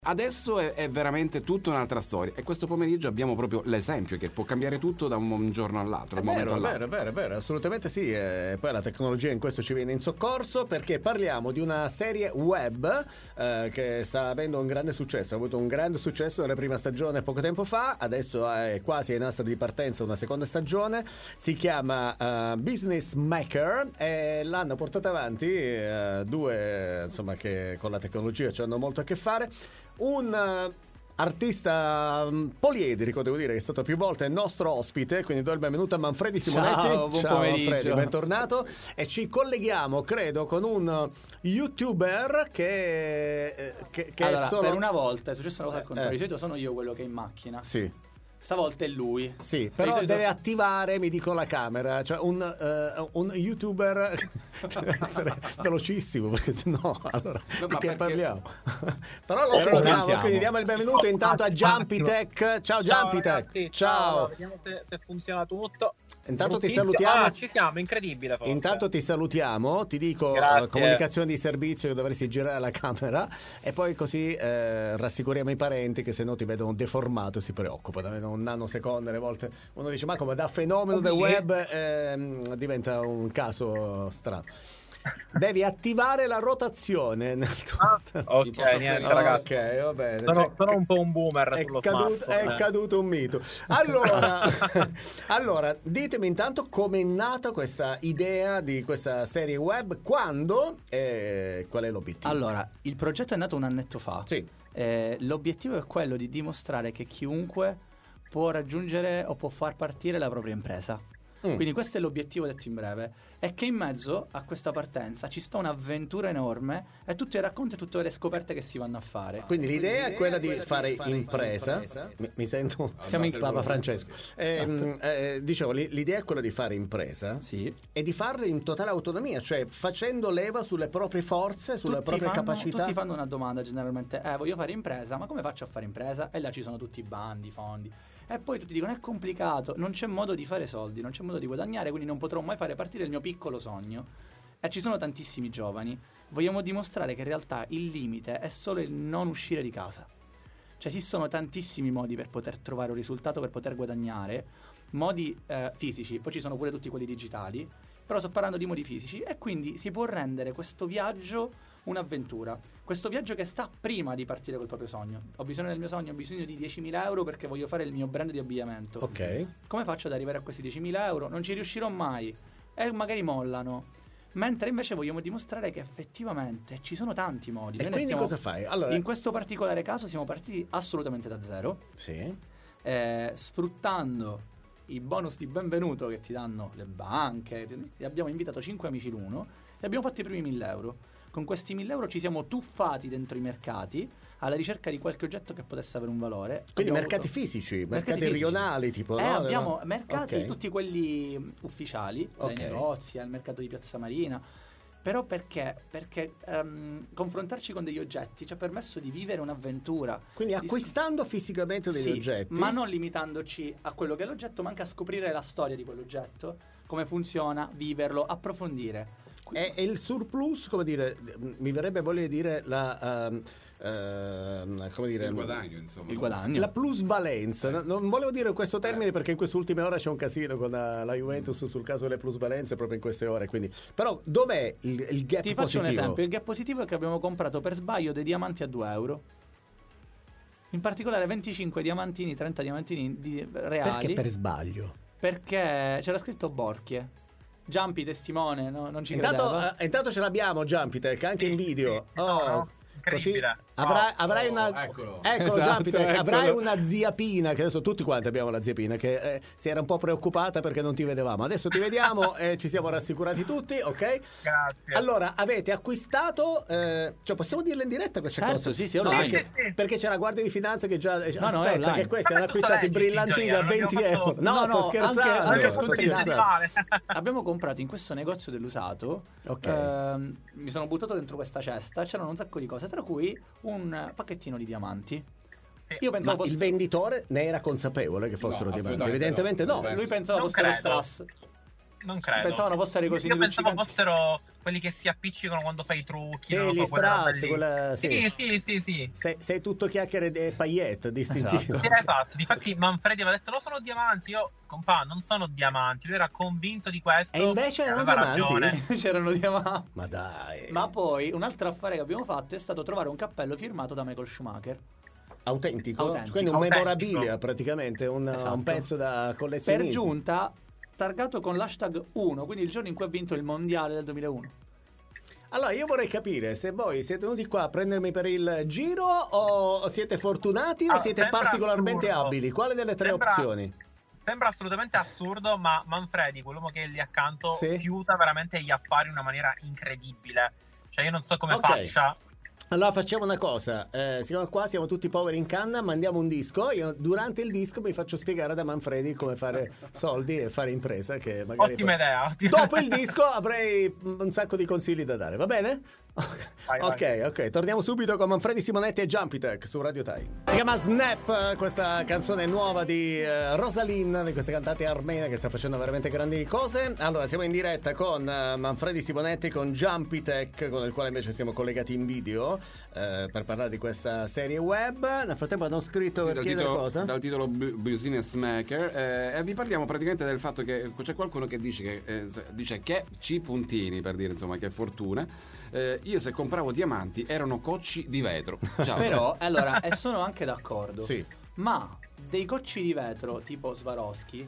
Adesso è veramente tutta un'altra storia e questo pomeriggio abbiamo proprio l'esempio che può cambiare tutto da un giorno all'altro, da un momento all'altro. È vero, assolutamente sì. Poi la tecnologia in questo ci viene in soccorso perché parliamo di una serie web che sta avendo un grande successo. Ha avuto un grande successo nella prima stagione poco tempo fa, adesso è quasi ai nastri di partenza una seconda stagione. Si chiama Business Maker e l'hanno portata avanti due insomma che con la tecnologia ci hanno molto a che fare. Un artista poliedrico, devo dire, che è stato più volte il nostro ospite, quindi do il benvenuto a Manfredi Simonetti. Ciao, buon pomeriggio. Manfredi, bentornato. E ci colleghiamo, credo, con un YouTuber che allora, è solo... per una volta è successa una cosa al contrario. Di solito sono io quello che è in macchina. Sì. Stavolta è lui. Sì, però solito... deve attivare, mi dico, la camera. Cioè un YouTuber deve essere velocissimo, perché sennò allora di che parliamo? Però lo sentiamo, quindi diamo il benvenuto intanto a Jumpy Tech. Ciao Jumpy Tech. Ciao. Vediamo se funziona tutto. Intanto ti salutiamo. Ci siamo, incredibile forse. Intanto ti salutiamo, ti dico comunicazione di servizio che dovresti girare la camera e poi così rassicuriamo i parenti che se no ti vedono deformato e si preoccupano. Un nanosecondo alle volte uno dice ma come da fenomeno del web diventa un caso strano. Devi attivare la rotazione nel tuo... ok, niente ragazzi. Ok, va bene. Sono un po' un boomer sullo smartphone. È caduto un mito. Allora, ditemi intanto com'è nata questa idea di questa serie web, quando e qual è l'obiettivo? Allora, il progetto è nato un annetto fa. Sì. L'obiettivo è quello di dimostrare che chiunque può raggiungere o può far partire la propria impresa. Quindi questo è l'obiettivo detto in breve. E che in mezzo a questa partenza ci sta un'avventura enorme e tutti i racconti e tutte le scoperte che si vanno a fare. Quindi l'idea è quella di fare impresa. Mi sento siamo in Papa Francesco. Dicevo, l'idea è quella di fare impresa. Sì. E di farlo in totale autonomia, cioè facendo leva sulle proprie forze, sulle proprie capacità. Tutti fanno una domanda generalmente: voglio fare impresa, ma come faccio a fare impresa? E là ci sono tutti i bandi, i fondi. E poi tutti dicono è complicato, non c'è modo di fare soldi, non c'è modo di guadagnare, quindi non potrò mai fare partire il mio piccolo sogno. E ci sono tantissimi giovani. Vogliamo dimostrare che in realtà il limite è solo il non uscire di casa. Cioè esistono tantissimi modi per poter trovare un risultato, per poter guadagnare, modi fisici, poi ci sono pure tutti quelli digitali, però sto parlando di modi fisici e quindi si può rendere questo viaggio un'avventura. Questo viaggio che sta prima di partire col proprio sogno. Ho bisogno del mio sogno, ho bisogno di 10.000 euro perché voglio fare il mio brand di abbigliamento. Ok. Come faccio ad arrivare a questi 10.000 euro? Non ci riuscirò mai e magari mollano. Mentre invece vogliamo dimostrare che effettivamente ci sono tanti modi. E quindi cosa fai? Allora, in questo particolare caso siamo partiti assolutamente da zero. Sì. Sfruttando i bonus di benvenuto che ti danno le banche. Abbiamo invitato 5 amici l'uno e abbiamo fatto i primi 1.000 euro. Con questi 1.000 euro ci siamo tuffati dentro i mercati alla ricerca di qualche oggetto che potesse avere un valore. Quindi mercati fisici, mercati rionali tipo, no? Abbiamo mercati tutti quelli ufficiali, dai negozi al mercato di Piazza Marina. Però perché? Perché confrontarci con degli oggetti ci ha permesso di vivere un'avventura. Quindi acquistando fisicamente degli oggetti. Ma non limitandoci a quello che è l'oggetto, ma anche a scoprire la storia di quell'oggetto, come funziona, viverlo, approfondire. E il surplus, come dire, mi verrebbe voglia di dire come dire, il guadagno, insomma. Il guadagno. La plusvalenza. Non volevo dire questo termine perché in queste ultime ore c'è un casino con la Juventus sul caso delle plusvalenze proprio in queste ore. Quindi, però, dov'è il gap positivo? Ti faccio un esempio. Il gap positivo è che abbiamo comprato per sbaglio dei diamanti a 2 euro. In particolare 25 diamantini, 30 diamantini reali. Perché per sbaglio? Perché c'era scritto Borchie. Jumpy testimone, no? Non ci credeva. Intanto ce l'abbiamo Jumpy Tech anche in video. Così avrai una eccolo esatto, Jumpy Tech, avrai una zia Pina, che adesso tutti quanti abbiamo la zia Pina che si era un po' preoccupata perché non ti vedevamo. Adesso ti vediamo e ci siamo rassicurati tutti, ok? Grazie. Allora, avete acquistato cioè possiamo dirlo in diretta questa cosa? Sì, online. Perché c'è la Guardia di Finanza che già aspetta che questi hanno tutto acquistato i brillantini da 20 euro. No, sto scherzando. Abbiamo comprato in questo negozio dell'usato. Mi sono buttato dentro questa cesta, c'erano un sacco di cose, tra cui un pacchettino di diamanti. Io pensavo il venditore ne era consapevole che fossero diamanti? Evidentemente no. Lui pensava fossero strass. Non credo. Pensavano fossero così Io pensavo luccicanti. fossero quelli che si appiccicano quando fai i trucchi. Sì, non lo gli so, quelle robe strass, lì. quella, Sì. Sei tutto chiacchiere e paillette distintivo. Sì, esatto, difatti Manfredi aveva detto no, sono diamanti. Io, compà, non sono diamanti. Lui era convinto di questo. E invece erano aveva diamanti? ragione. C'erano diamanti. Ma dai. Ma poi un altro affare che abbiamo fatto è stato trovare un cappello firmato da Michael Schumacher. Autentico? Autentico. Quindi un Autentico. memorabilia praticamente, Esatto. un pezzo da Per collezionismo. giunta targato con l'hashtag 1, quindi il giorno in cui ha vinto il mondiale del 2001. Allora io vorrei capire se voi siete venuti qua a prendermi per il giro o siete fortunati o siete sembra particolarmente assurdo. abili. Quale delle tre Sembra- opzioni? Sembra assolutamente assurdo, ma Manfredi, quell'uomo che è lì accanto, Sì. fiuta veramente gli affari in una maniera incredibile. Cioè, io non so come Ok. faccia. Allora facciamo una cosa, siccome qua siamo tutti poveri in canna, mandiamo un disco, io durante il disco mi faccio spiegare da Manfredi come fare soldi e fare impresa, che magari Ottima poi- idea. Dopo il disco avrei un sacco di consigli da dare, va bene? Vai. Ok, torniamo subito con Manfredi Simonetti e Jumpy Tech su Radio Time. Si chiama Snap, questa canzone nuova di Rosalyn, di questa cantante armena che sta facendo veramente grandi cose. Allora, siamo in diretta con Manfredi Simonetti, con Jumpy Tech, con il quale invece siamo collegati in video per parlare di questa serie web. Nel frattempo hanno scritto per chiedere cosa? Dal titolo Business Maker, e vi parliamo praticamente del fatto che c'è qualcuno che dice che C puntini, per dire insomma che fortuna. Io se compravo diamanti erano cocci di vetro. Ciao. Però, allora, e sono anche d'accordo. Sì. Ma dei cocci di vetro tipo Swarovski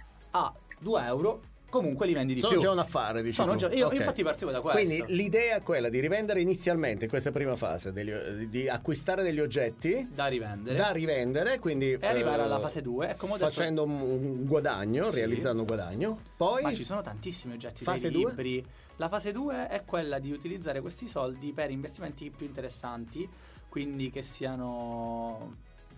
a 2 euro comunque li vendi di Sono più. già un affare, diciamo. Sono già- io infatti partivo da questo. Quindi l'idea è quella di rivendere inizialmente in questa prima fase, di acquistare degli oggetti da rivendere da rivendere, quindi e arrivare alla fase 2. Come ho detto, facendo un guadagno, Sì. realizzando un guadagno. Poi ma ci sono tantissimi oggetti, Fase dei 2? libri. La fase 2 è quella di utilizzare questi soldi per investimenti più interessanti, quindi che siano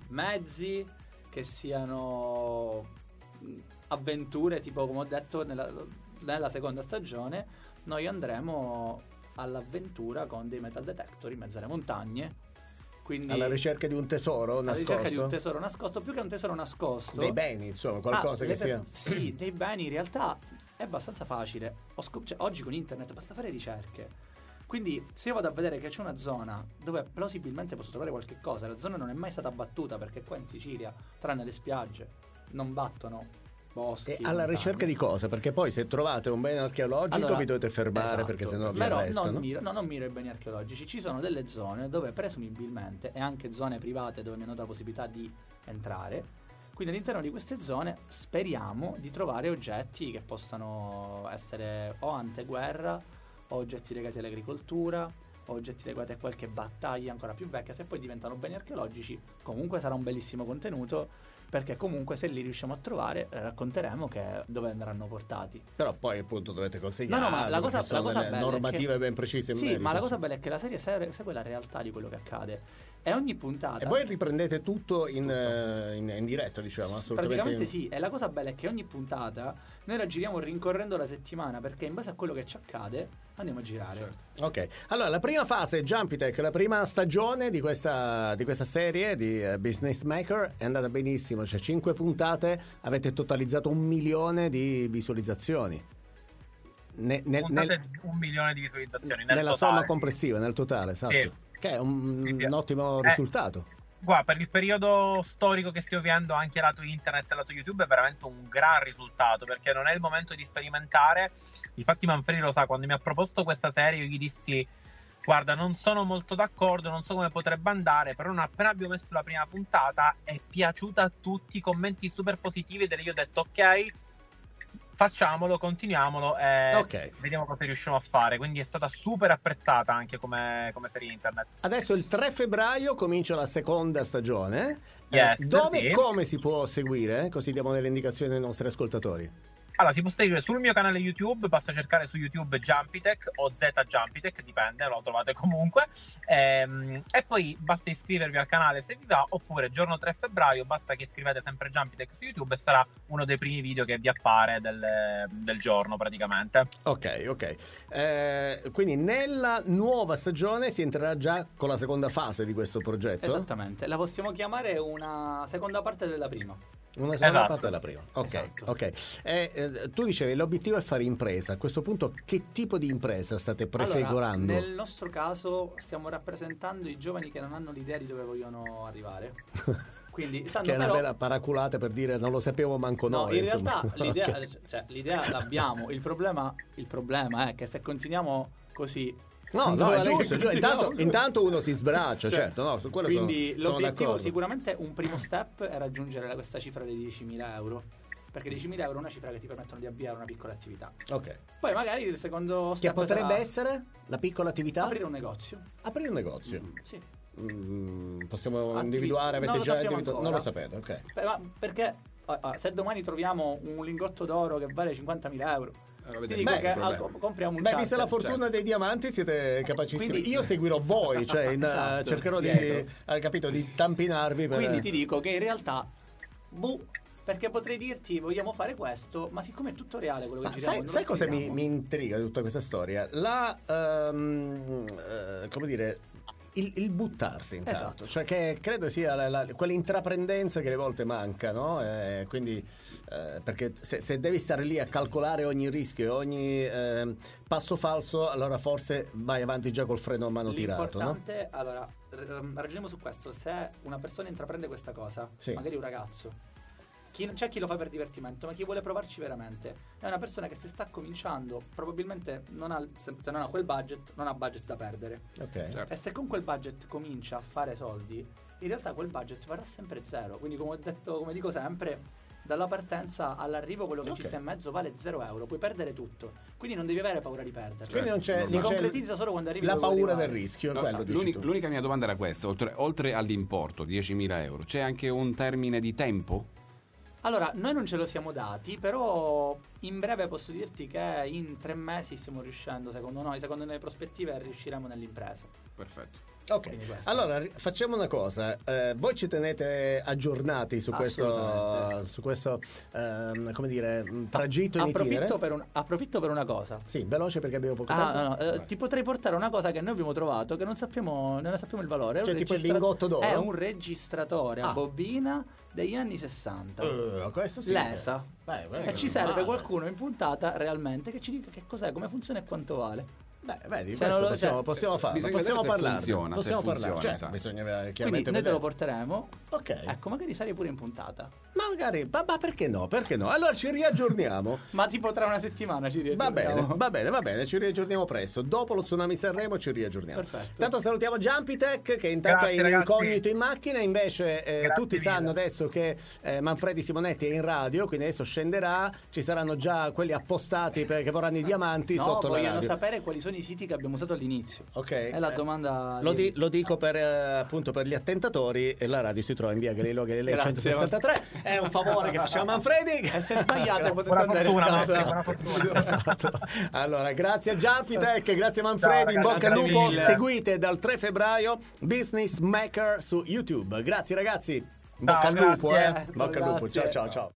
mezzi, che siano avventure, tipo come ho detto nella seconda stagione, noi andremo all'avventura con dei metal detector in mezzo alle montagne. Quindi alla ricerca di un tesoro alla nascosto. ricerca di un tesoro nascosto, più che un tesoro nascosto. Dei beni, insomma, qualcosa che sia. Sì, dei beni in realtà è abbastanza facile. Cioè, oggi con internet basta fare ricerche. Quindi se io vado a vedere che c'è una zona dove plausibilmente posso trovare qualche cosa, la zona non è mai stata battuta perché qua in Sicilia, tranne le spiagge, non battono boschi. E alla montagne. ricerca di cosa? Perché poi se trovate un bene archeologico Allora, vi dovete fermare, esatto. perché sennò vi Però arrestano. non miro ai beni archeologici. Ci sono delle zone dove presumibilmente, e anche zone private dove mi hanno dato la possibilità di entrare, quindi all'interno di queste zone speriamo di trovare oggetti che possano essere o anteguerra, o oggetti legati all'agricoltura, o oggetti legati a qualche battaglia ancora più vecchia. Se poi diventano beni archeologici comunque sarà un bellissimo contenuto, perché comunque se li riusciamo a trovare racconteremo dove andranno portati. Però poi appunto dovete consegnare. No, ma la cosa sono bella delle è normative che- ben precise in Sì, merito, ma la cosa insomma. bella è che la serie segue la realtà di quello che accade. E ogni puntata... E voi riprendete tutto in diretta, diciamo, assolutamente. Praticamente sì, e la cosa bella è che ogni puntata noi la giriamo rincorrendo la settimana, perché in base a quello che ci accade andiamo a girare. Certo. Ok, allora la prima fase Jumpy Tech, la prima stagione di questa serie di Business Maker è andata benissimo, cioè 5 puntate, avete totalizzato 1 milione di visualizzazioni. Puntate di 1 milione di visualizzazioni nella totale, somma sì. complessiva, nel totale, esatto. Sì. Che è un Sì. ottimo risultato. Guarda, per il periodo storico che stiamo vivendo anche lato internet e lato YouTube è veramente un gran risultato, perché non è il momento di sperimentare. Infatti Manfredi lo sa, quando mi ha proposto questa serie io gli dissi: guarda, non sono molto d'accordo, non so come potrebbe andare, però non appena abbiamo messo la prima puntata è piaciuta a tutti, commenti super positivi, ed io ho detto ok, facciamolo, continuiamolo e Ok. vediamo cosa riusciamo a fare. Quindi è stata super apprezzata anche come serie internet. Adesso il 3 febbraio comincia la seconda stagione. Yes, Dove sì. e come si può seguire? Così diamo delle indicazioni ai nostri ascoltatori. Allora, si può seguire sul mio canale YouTube, basta cercare su YouTube Jumpy Tech o Z Jumpy Tech, dipende, lo trovate comunque. E poi basta iscrivervi al canale se vi va, oppure giorno 3 febbraio basta che iscrivete sempre Jumpy Tech su YouTube e sarà uno dei primi video che vi appare del giorno praticamente. Ok. Quindi nella nuova stagione si entrerà già con la seconda fase di questo progetto. Esattamente, la possiamo chiamare una seconda parte della prima. Una seconda Esatto. parte della prima. Ok, Esatto. ok. Tu dicevi l'obiettivo è fare impresa. A questo punto che tipo di impresa state prefigurando? Allora, nel nostro caso stiamo rappresentando i giovani che non hanno l'idea di dove vogliono arrivare. Quindi sanno Che è una però... bella paraculata per dire non lo sapevo manco No, noi. in insomma. realtà l'idea, Ok. cioè, l'idea l'abbiamo. Il problema è che se continuiamo così... No, dove è giusto. continuiamo- Intanto uno si sbraccia, Cioè, certo. No, su quello quindi sono l'obiettivo d'accordo. sicuramente un primo step è raggiungere questa cifra dei 10.000 euro. Perché 10.000 euro è una cifra che ti permettono di avviare una piccola attività. Ok. Poi magari il secondo Che step potrebbe sarà essere la piccola attività? aprire un negozio. Aprire un negozio. Sì. Possiamo individuare, avete non lo già sappiamo individuato? Non lo ancora. sapete, ok. Ma perché se domani troviamo un lingotto d'oro che vale 50.000 euro, ti dico beh, che problema. compriamo un Beh, vista la charter. fortuna dei diamanti, siete capacissimi. Quindi- Io seguirò voi, cioè Esatto, cercherò di, dietro. capito, di tampinarvi. Per... Quindi ti dico che in realtà, perché potrei dirti vogliamo fare questo, ma siccome è tutto reale quello che Ma giriamo, sai, non sai lo cosa mi scriviamo. intriga di tutta questa storia? Come dire, il buttarsi intanto, Esatto. cioè che credo sia quell'intraprendenza che alle volte manca, no? Quindi perché se devi stare lì a calcolare ogni rischio e ogni passo falso, allora forse vai avanti già col freno a mano tirato, no? L'importante, allora, ragioniamo su questo. Se una persona intraprende questa cosa, Sì. magari un ragazzo, c'è chi lo fa per divertimento, ma chi vuole provarci veramente è una persona che se sta cominciando probabilmente non ha, se non ha quel budget, non ha budget da perdere. Ok. Certo. E se con quel budget comincia a fare soldi, in realtà quel budget varrà sempre zero. Quindi come ho detto, come dico sempre, dalla partenza all'arrivo quello che Ok. ci sta in mezzo vale 0 euro, puoi perdere tutto. Quindi non devi avere paura di perdere. Quindi non c'è, Si non c'è concretizza solo quando arrivi la dove vuoi paura del arrivare. rischio, No, quello dici tu. l'unica mia domanda era questa, oltre all'importo, 10.000 euro, c'è anche un termine di tempo? Allora, noi non ce lo siamo dati, però in breve posso dirti che in 3 mesi stiamo riuscendo, secondo noi, secondo le prospettive, riusciremo nell'impresa. Perfetto. Ok, Quindi questo. allora facciamo una cosa, voi ci tenete aggiornati su questo come dire, tragitto in itinere? Approfitto per una cosa. Sì, veloce perché abbiamo poco tempo. No, ti potrei portare una cosa che noi abbiamo trovato che non ne sappiamo il valore. È Cioè un tipo il lingotto d'oro? È un registratore Ah. a bobina degli anni 60. Questo sì. L'ESA. Beh, questo E ci non serve male. qualcuno in puntata realmente che ci dica che cos'è, come funziona e quanto vale. Beh, vedi, Se questo non lo- possiamo farlo, bisogna possiamo vedere se parlarne. funziona, Possiamo se parlare, funziona, certo, dai. bisogna Quindi chiaramente noi te lo vedere. porteremo. Ok. Ecco, magari sarei pure in puntata. Ma magari, ma perché no? Perché no? Allora ci riaggiorniamo. Ma tipo tra una settimana ci riaggiorniamo. Va bene, ci riaggiorniamo presto. Dopo lo tsunami Sanremo ci riaggiorniamo. Perfetto. Intanto salutiamo Jumpitech che intanto Grazie, è in ragazzi. incognito in macchina, invece Grazie tutti mille. sanno adesso che Manfredi Simonetti è in radio, quindi adesso scenderà, ci saranno già quelli appostati che vorranno i diamanti No, sotto la vogliono radio. sapere quali sono i siti che abbiamo usato all'inizio. Ok. È la domanda. Lo dico per appunto per gli attentatori, e la radio si trova in via Galileo Galilei Grazie. 163. È un favore che facciamo a Manfredi. E se sbagliate potete Buona andare fortuna, in Massimo, casa. buona fortuna. Esatto. Allora, grazie a Jumpitech, grazie Manfredi, in Ciao, bocca al ragazzi, lupo. mille. Seguite dal 3 febbraio Business Maker su YouTube. Grazie ragazzi. In bocca al lupo, grazie. Bocca al lupo. Grazie. Ciao ciao ciao.